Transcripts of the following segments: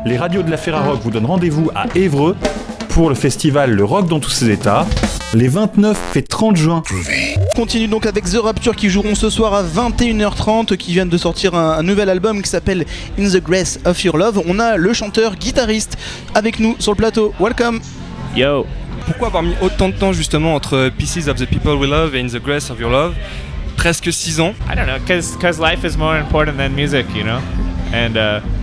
les radios de la Ferrarock vous donnent rendez-vous à Évreux pour le festival Le Rock dans tous ses états, les 29 et 30 juin. On continue donc avec The Rapture qui joueront ce soir à 21h30, qui viennent de sortir un nouvel album qui s'appelle In the Grace of Your Love. On a le chanteur-guitariste avec nous sur le plateau. Welcome. Yo. Pourquoi avoir mis autant de temps justement entre Pieces of the People We Love et In the Grace of Your Love? Presque 6 ans. I don't know, cause life is more important than music, you know. And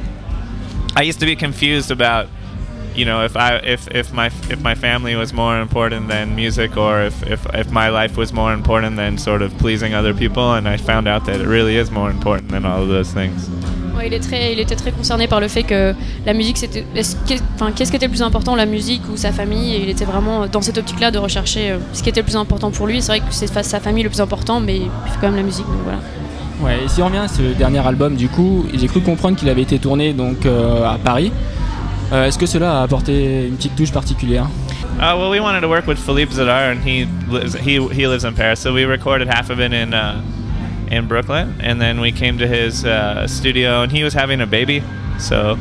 I used to be confused about, you know, if my family was more important than music, or if my life was more important than sort of pleasing other people, and I found out that it really is more important than all of those things. Ouais, il était très concerné par le fait que la musique, c'était, qu'est-ce qui était le plus important, la musique ou sa famille, et il était vraiment dans cette optique-là de rechercher ce qui était le plus important pour lui. C'est vrai que c'est sa famille le plus important, mais il fait quand même la musique, donc voilà. Ouais, et si on revient à ce dernier album, du coup, j'ai cru comprendre qu'il avait été tourné donc à Paris. Est-ce que cela a apporté une petite touche particulière? Well, we wanted to work with Philippe Zadar, and he lives in Paris, so we recorded half of it in Brooklyn, and then we came to his studio, and he was having a baby, so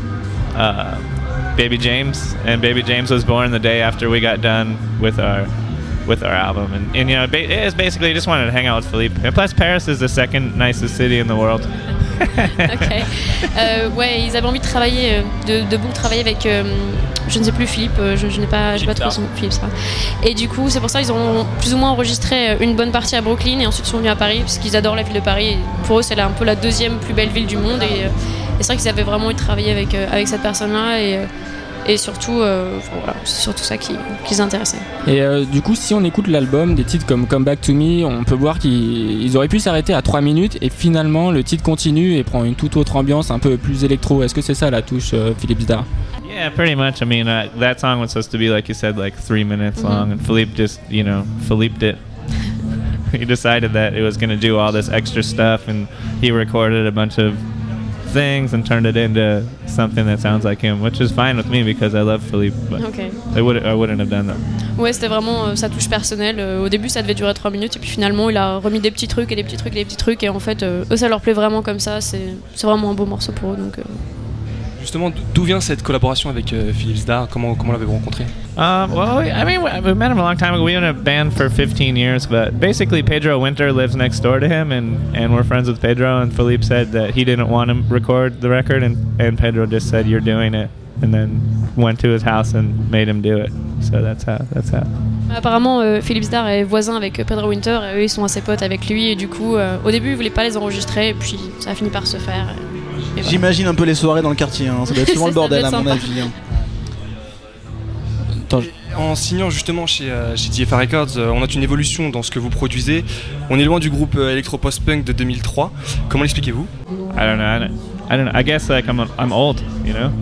baby James was born the day after we got done with our album, and you know, it is basically just wanted to hang out with Philippe, and plus Paris is the second nicest city in the world. Ok. Ouais, ils avaient envie de travailler, de beaucoup travailler avec, je ne sais plus, Philippe, je n'ai pas trouvé son nom, Philippe, ça. Et du coup, c'est pour ça qu'ils ont plus ou moins enregistré une bonne partie à Brooklyn, et ensuite sont venus à Paris, parce qu'ils adorent la ville de Paris. Et pour eux, c'est un peu la deuxième plus belle ville du monde, et c'est vrai qu'ils avaient vraiment envie de travailler avec cette personne-là, et surtout, voilà, c'est surtout ça qui les intéressait. Et du coup, si on écoute l'album, des titres comme Come Back to Me, on peut voir qu'ils auraient pu s'arrêter à 3 minutes, et finalement le titre continue et prend une toute autre ambiance, un peu plus électro. Est-ce que c'est ça la touche Philippe Zadar? Yeah, pretty much. I mean, that song was supposed to be, like you said, like 3 minutes long, and Philippe just, you know, Philipped it. He decided that it was going to do all this extra stuff, and he recorded a bunch of things and turned it into something that sounds like him, which is fine with me because I love Philippe, but Okay. I wouldn't have done that. Ouais, c'était vraiment sa touche personnelle. Au début, ça devait durer 3 minutes, et puis finalement, il a remis des petits trucs, et en fait, eux, ça leur plaît vraiment comme ça. C'est vraiment un beau morceau pour eux, donc... Justement, d'où vient cette collaboration avec Philippe Zadar? Comment l'avez-vous rencontré? Well, I mean, we met him a long time ago. We were in a band for 15 years, but basically Pedro Winter lives next door to him, and we're friends with Pedro, and Philippe said that he didn't want to record the record, and Pedro just said, "You're doing it," and then went to his house and made him do it. So that's how. Apparemment, Philippe Zadar est voisin avec Pedro Winter, et eux, ils sont assez potes avec lui, et du coup, au début, ils voulaient pas les enregistrer, et puis ça a fini par se faire. Et voilà. J'imagine un peu les soirées dans le quartier, hein. Ça doit être souvent le bordel à mon avis. Hein. En signant justement chez DFA Records, on note une évolution dans ce que vous produisez. On est loin du groupe électro-post-punk de 2003. Comment l'expliquez-vous? I don't know. I guess like I'm old, you know.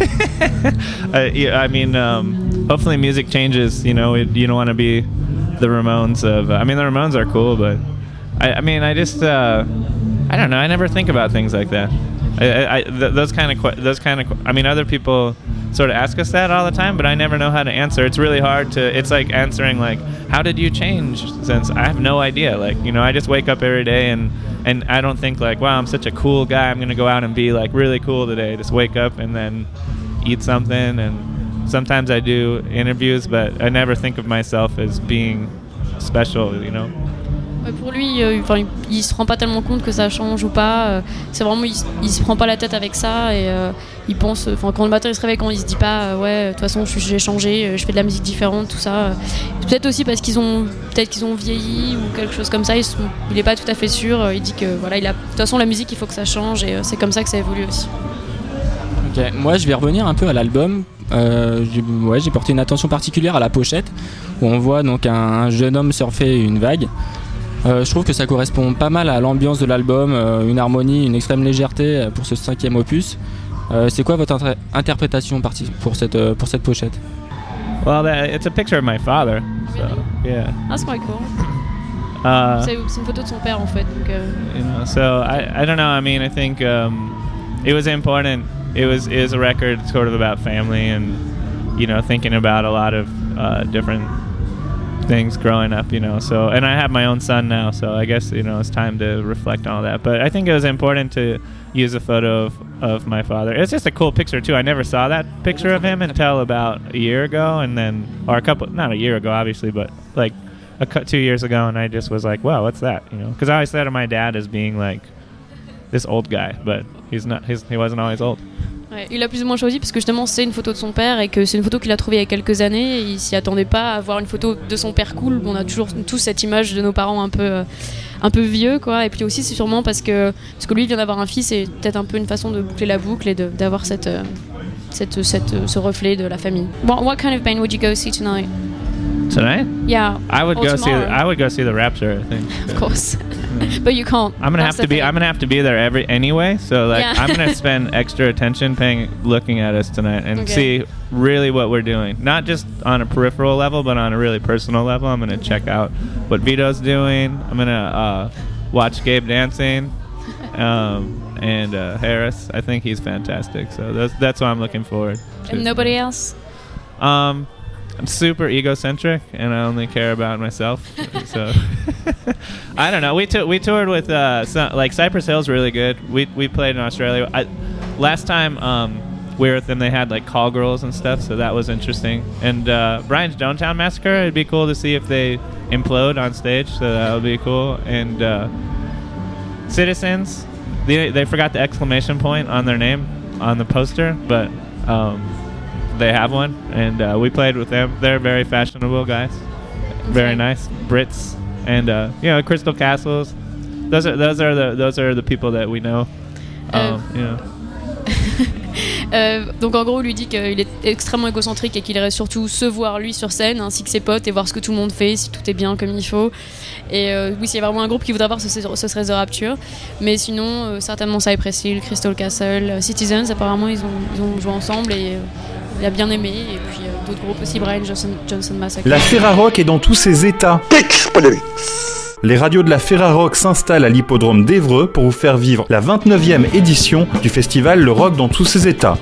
I mean, hopefully music changes. You know, you don't want to be the Ramones of. I mean, the Ramones are cool, but I mean, I just I don't know. I never think about things like that. Those kind of. I mean, other people sort of ask us that all the time, but I never know how to answer. It's really hard to. It's like answering like, how did you change? Since I have no idea. Like, you know, I just wake up every day and I don't think like, wow, I'm such a cool guy. I'm gonna go out and be like really cool today. Just wake up and then eat something. And sometimes I do interviews, but I never think of myself as being special. You know. Ouais, pour lui, il se rend pas tellement compte que ça change ou pas. C'est vraiment, il se prend pas la tête avec ça, et il pense. Quand le matin il se réveille, quand il se dit pas, ouais, de toute façon, j'ai changé, je fais de la musique différente, tout ça. Peut-être aussi parce qu'ils ont vieilli ou quelque chose comme ça. Il est pas tout à fait sûr. Il dit que voilà, de toute façon, la musique, il faut que ça change, et c'est comme ça que ça évolue aussi. Ok, moi je vais revenir un peu à l'album. J'ai porté une attention particulière à la pochette, où on voit donc un jeune homme surfer une vague. Je trouve que ça correspond pas mal à l'ambiance de l'album, une harmonie, une extrême légèreté pour ce 5e opus. C'est quoi votre interprétation pour cette pochette? Well, it's a picture of my father. So, yeah. That's quite cool. C'est une photo de son père en fait. Donc, you know, so I don't know. I mean, I think it was important. It was a record sort of about family, and you know, thinking about a lot of different things growing up, So, and I have my own son now, so I guess, it's time to reflect on all that. But I think it was important to use a photo of my father. It's just a cool picture, too. I never saw that picture of him until about a year ago, not a year ago, obviously, but like 2 years ago, and I just was like, wow, what's that? Because I always thought of my dad as being like this old guy, but he wasn't always old. Ouais, il a plus ou moins choisi parce que justement c'est une photo de son père et que c'est une photo qu'il a trouvée il y a quelques années et il s'y attendait pas à voir une photo de son père cool. On a toujours tous cette image de nos parents un peu vieux quoi, et puis aussi c'est sûrement parce que lui vient d'avoir un fils et peut-être un peu une façon de boucler la boucle et d'avoir ce reflet de la famille. What kind of band would you go see tonight? Tonight? Yeah. I would go see the Rapture, I think. Of course. But you can't. I'm gonna have to be there anyway. So I'm gonna spend extra attention looking at us tonight and see really what we're doing. Not just on a peripheral level, but on a really personal level. I'm gonna check out what Vito's doing. I'm gonna watch Gabe dancing, and Harris. I think he's fantastic. So that's what I'm looking forward to. And nobody else? I'm super egocentric and I only care about myself. So I don't know. We toured with Cypress Hill's really good. We played in Australia. Last time we were with them, they had like call girls and stuff, so that was interesting. And Brian's Stonetown Massacre, it'd be cool to see if they implode on stage, so that would be cool. And Citizens, they forgot the exclamation point on their name on the poster, but they have one, and we played with them. They're very fashionable guys, very nice Brits, and Crystal Castles. Those are the people that we know. Donc en gros, il lui dit qu'il est extrêmement égocentrique et qu'il irait surtout se voir lui sur scène ainsi que ses potes et voir ce que tout le monde fait, si tout est bien comme il faut. Et oui, s'il y a vraiment un groupe qu'il voudrait voir, ce serait The Rapture. Mais sinon, certainement Cypress Hill, Crystal Castle, Citizens, apparemment ils ont joué ensemble et il a bien aimé. Et puis d'autres groupes aussi, Brian Johnson Massacre. La Ferrarock est dans tous ses états. Les radios de la Ferrarock s'installent à l'hippodrome d'Évreux pour vous faire vivre la 29e édition du festival Le Rock dans tous ses états.